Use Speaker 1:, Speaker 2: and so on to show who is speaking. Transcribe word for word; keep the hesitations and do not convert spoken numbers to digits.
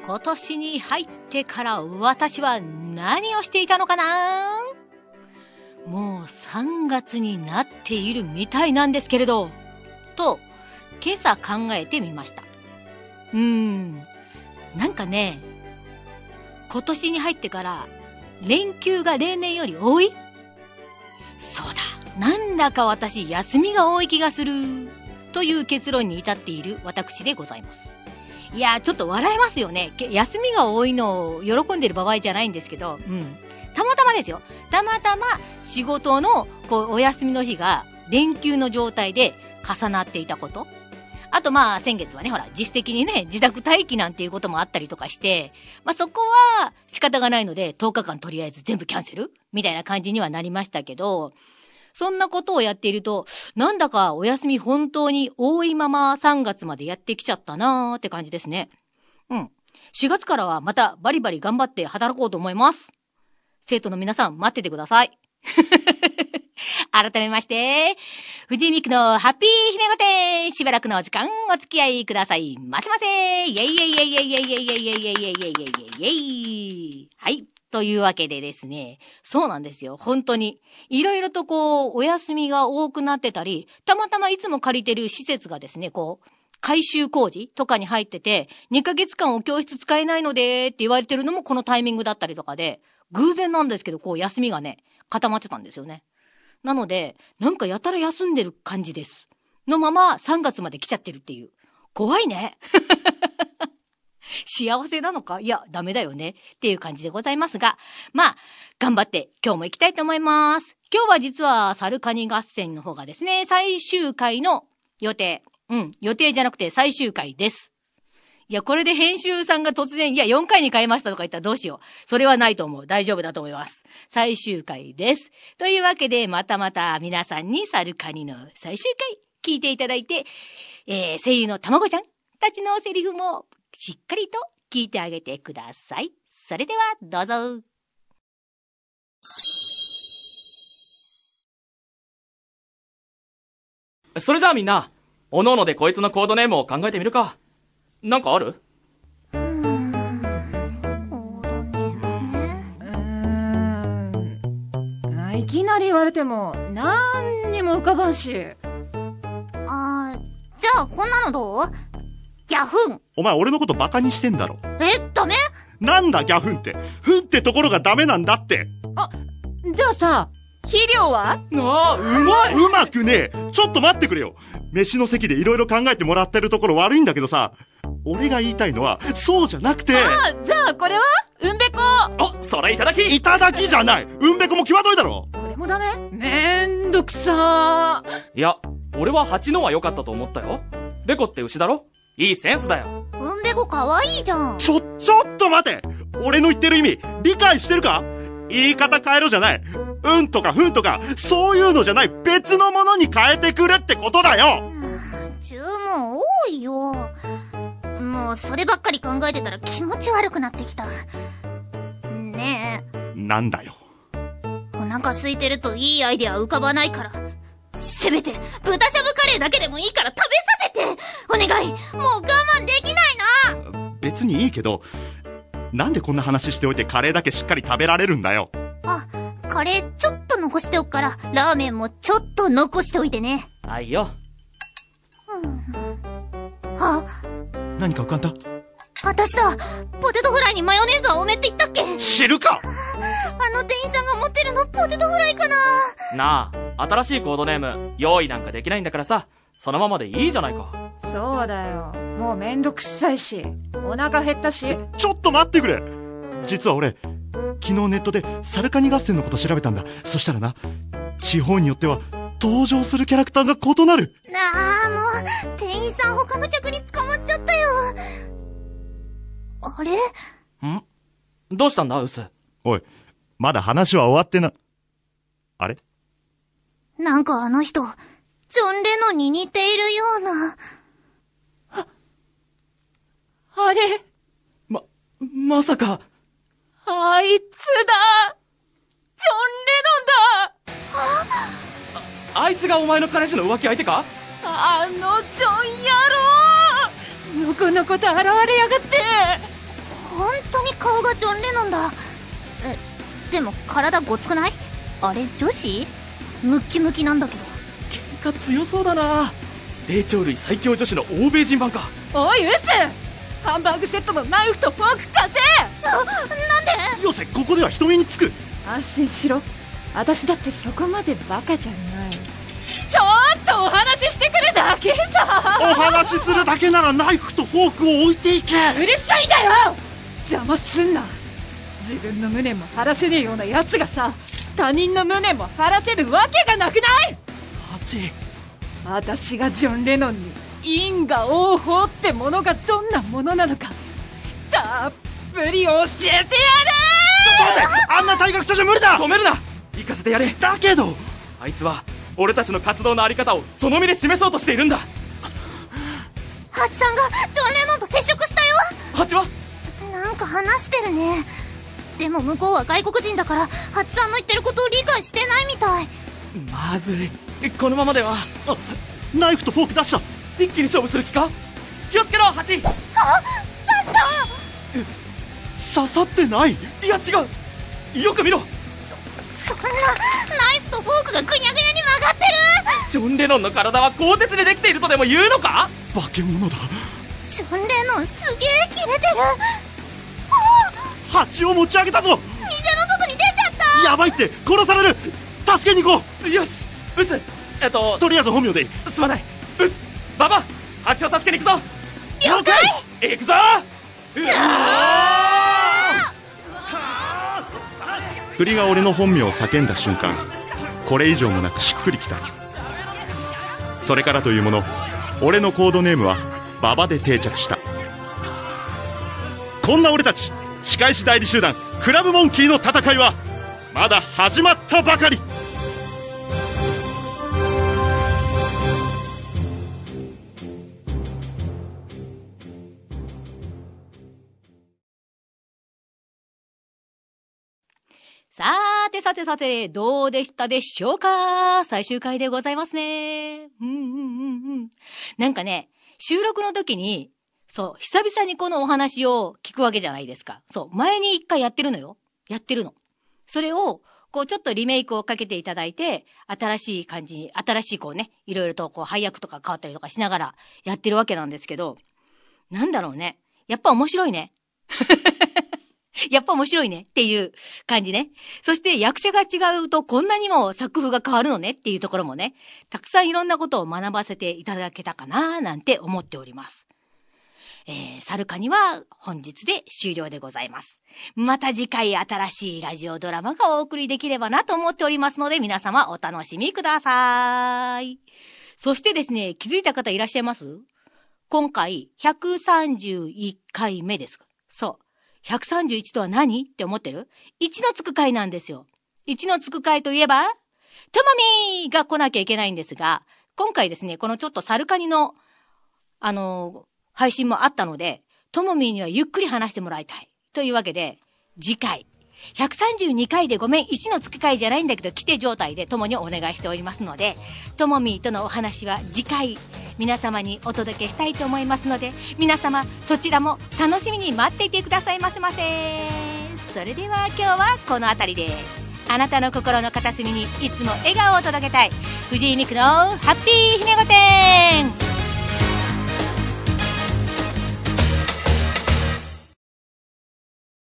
Speaker 1: 今年に入ってから私は何をしていたのかな？もうさんがつになっているみたいなんですけれど、と、今朝考えてみました。うーん、なんかね、今年に入ってから連休が例年より多い？そうだ、なんだか私休みが多い気がするという結論に至っている私でございます。いやー、ちょっと笑えますよね。休みが多いのを喜んでる場合じゃないんですけど、うん。たまたまですよ。たまたま仕事のこうお休みの日が連休の状態で重なっていたこと。あとまあ先月はね、ほら自主的にね、自宅待機なんていうこともあったりとかして、まあそこは仕方がないのでとおかかんとりあえず全部キャンセルみたいな感じにはなりましたけど、そんなことをやっていると、なんだかお休み本当に多いままさんがつまでやってきちゃったなーって感じですね。うん。しがつからはまたバリバリ頑張って働こうと思います。生徒の皆さん待っててください。改めまして、藤井美久のハッピー姫御殿、しばらくのお時間お付き合いくださいませませ。イェイイェイイェイイェイイェイイェイイェイイェイイェイイェイイェイイェイイェイイェイ。はい。というわけでですね、そうなんですよ。本当に。いろいろとこう、お休みが多くなってたり、たまたまいつも借りてる施設がですね、こう、改修工事とかに入ってて、にかげつかんお教室使えないのでって言われてるのもこのタイミングだったりとかで、偶然なんですけど、こう休みがね、固まってたんですよね。なので、なんかやたら休んでる感じです。のままさんがつまで来ちゃってるっていう。怖いね。幸せなのか？いや、ダメだよね。っていう感じでございますが、まあ、頑張って今日も行きたいと思います。今日は実はサルカニ合戦の方がですね、最終回の予定。うん、予定じゃなくて最終回です。いや、これで編集さんが突然、いや、よんかいに変えましたとか言ったらどうしよう。それはないと思う。大丈夫だと思います。最終回です。というわけで、またまた皆さんにサルカニの最終回聞いていただいて、えー、声優のたまごちゃんたちのセリフもしっかりと聞いてあげてください。それではどうぞ。
Speaker 2: それじゃあみんな、おのおのでこいつのコードネームを考えてみるか。なんかある？
Speaker 3: うーん、コードネーム？うーん、いきなり言われてもなんにも浮かばんし。
Speaker 4: あー、じゃあこんなのどう？ギャフン。
Speaker 5: お前俺のことバカにしてんだろ。
Speaker 4: え、ダメ？
Speaker 5: なんだギャフンって。フンってところがダメなんだって。
Speaker 3: あ、じゃあさ、肥料は？
Speaker 2: ああ、うまい。
Speaker 5: うまくねえ。ちょっと待ってくれよ。飯の席でいろいろ考えてもらってるところ悪いんだけどさ、俺が言いたいのはそうじゃなくて。
Speaker 3: ああ、じゃあこれはうんべこ。
Speaker 2: お、それいただき。
Speaker 5: いただきじゃない。うんべこも際どいだろ。
Speaker 3: これもダメ？めんどくさー。
Speaker 2: いや、俺は蜂のは良かったと思ったよ。べこって牛だろ？いいセンスだよ。
Speaker 4: うんべこかわいいじゃん。
Speaker 5: ちょ、ちょっと待て。俺の言ってる意味理解してるか？言い方変えろじゃない。うんとかふんとかそういうのじゃない別のものに変えてくれってことだよ。
Speaker 4: 注文多いよ。もうそればっかり考えてたら気持ち悪くなってきた。ね
Speaker 5: え。なんだよ。
Speaker 4: お腹空いてるといいアイデア浮かばないから、せめて豚しゃぶカレーだけでもいいから食べさせてお願い。もう我慢できないな。
Speaker 5: 別にいいけど、なんでこんな話しておいてカレーだけしっかり食べられるんだよ。
Speaker 4: あ、カレーちょっと残しておくからラーメンもちょっと残しておいてね。
Speaker 2: はいよ。
Speaker 4: うん、あ、
Speaker 5: 何か浮かんだ？
Speaker 4: 私だ。ポテトフライにマヨネーズは多めって言ったっけ？
Speaker 5: 知るか。
Speaker 4: あの店員さんが持ってるのポテトフライかな。
Speaker 2: なあ、新しいコードネーム用意なんかできないんだからさ、そのままでいいじゃないか。
Speaker 3: そうだよ、もうめんどくさいしお腹減ったし。
Speaker 5: ちょっと待ってくれ。実は俺昨日ネットでサルカニ合戦のこと調べたんだ。そしたらな、地方によっては登場するキャラクターが異なる。
Speaker 4: ああ、もう店員さん他の客に捕まっちゃったよ。あれ？
Speaker 2: ん？どうしたんだウス？
Speaker 5: おい、まだ話は終わってな。あれ？
Speaker 4: なんかあの人ジョン・レノンに似ているような。
Speaker 3: あ、あれ？
Speaker 2: ま、まさか。
Speaker 3: あいつだ！ジョン・レノンだ！
Speaker 2: あ、あいつがお前の彼氏の浮気相手か？
Speaker 3: あのジョン野郎！のこのこと現れやがって！
Speaker 4: 本当に顔がジョン・レノンだ。え、でも体ごつくない？あれ女子？ムッキムキなんだけど。
Speaker 2: 喧嘩強そうだな。霊長類最強女子の欧米人版か。
Speaker 3: おいウス、ハンバーグセットのナイフとフォーク貸せ。
Speaker 4: な、なんで？
Speaker 5: よせ、ここでは人目につく。
Speaker 3: 安心しろ、私だってそこまでバカじゃない。ちょっとお話ししてくるだけさ。
Speaker 5: お話しするだけならナイフとフォークを置いていけ。
Speaker 3: うるさいんだよ。邪魔すんな。自分の無念も晴らせねえような奴がさ、他人の無念も晴らせるわけがなくない？
Speaker 2: ハチ、
Speaker 3: 私がジョン・レノンに因果応報ってものがどんなものなのかたっぷり教えてやる。
Speaker 5: ちょっと待って、あんな体格差じゃ無理だ。
Speaker 2: 止めるな。行かせてやれ。
Speaker 5: だけど
Speaker 2: あいつは俺たちの活動のあり方をその目で示そうとしているんだ。
Speaker 4: ハチさんがジョン・レノンと接触したよ。
Speaker 2: ハチは？
Speaker 4: なんか話してるね。でも向こうは外国人だからハチさんの言ってることを理解してないみたい。
Speaker 2: まずい、このままでは。
Speaker 5: あ、ナイフとフォーク出した。
Speaker 2: 一気に勝負する気か？気をつけろハチ。
Speaker 4: あ、刺した。
Speaker 5: 刺さってない。
Speaker 2: いや違う、よく見ろ。
Speaker 4: そんな、ナイフとフォークがぐにゃぐにゃに曲がってる。
Speaker 2: ジョン・レノンの体は鋼鉄でできているとでも言うのか？
Speaker 5: 化け物だ。
Speaker 4: ジョン・レノンすげえキレてる。
Speaker 5: 蜂を持ち上げたぞ。
Speaker 4: 店の外に出ちゃった。
Speaker 5: やばいって、殺される。助けに行こ
Speaker 2: う。よし、ウス、えっと
Speaker 5: とりあえず本名でいい。
Speaker 2: すまない。ウス、ババ、ハチを助けに行くぞ。
Speaker 4: 了解。
Speaker 2: 行くぞ。うわ
Speaker 5: 振りが俺の本名を叫んだ瞬間、これ以上もなくしっくりきた。それからというもの、俺のコードネームはババで定着した。こんな俺たち仕返し代理集団クラブモンキーの戦いはまだ始まったばかり。
Speaker 1: さーてさてさて、どうでしたでしょうか？最終回でございますね。うんうんうんうん。なんかね、収録の時に、そう、久々にこのお話を聞くわけじゃないですか。そう、前に一回やってるのよ。やってるの。それを、こうちょっとリメイクをかけていただいて、新しい感じに、新しいこうね、いろいろとこう配役とか変わったりとかしながらやってるわけなんですけど、なんだろうね。やっぱ面白いね。やっぱ面白いねっていう感じね。そして役者が違うとこんなにも作風が変わるのねっていうところもね、たくさんいろんなことを学ばせていただけたかななんて思っております。えー、サルカニは本日で終了でございます。また次回新しいラジオドラマがお送りできればなと思っておりますので、皆様お楽しみください。そしてですね、気づいた方いらっしゃいます？今回ひゃくさんじゅういっかいめです。そう。ひゃくさんじゅういちとは何って思ってる？いちのつく回なんですよ。いちのつく回といえば、ともみーが来なきゃいけないんですが、今回ですね、このちょっとサルカニの、あのー、配信もあったので、ともみーにはゆっくり話してもらいたい。というわけで、次回、ひゃくさんじゅうにかいでごめん、いちのつく回じゃないんだけど、来て状態でともにお願いしておりますので、ともみーとのお話は次回、皆様にお届けしたいと思いますので、皆様そちらも楽しみに待っていてくださいませませ。それでは今日はこの辺りで、あなたの心の片隅にいつも笑顔を届けたい藤井美久のハッピー姫御殿。